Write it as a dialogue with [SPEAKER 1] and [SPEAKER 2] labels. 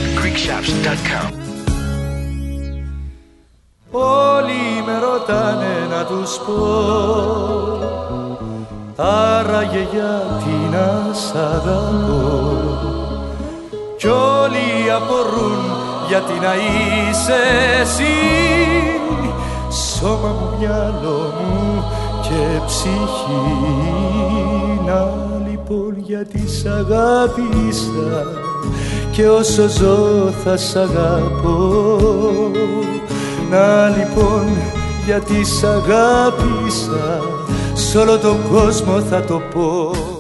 [SPEAKER 1] www.greekshops.com.
[SPEAKER 2] Όλοι με ρωτάνε να τους πω, άραγε γιατί να σ' αγαπώ, κι όλοι απορούν γιατί να είσαι εσύ, σώμα μου, μυαλό μου και ψυχή. Να λοιπόν γιατί σ' αγάπησα και όσο ζω θα σ' αγαπώ. Να λοιπόν γιατί σ' αγάπησα, σ' όλο τον κόσμο θα το πω.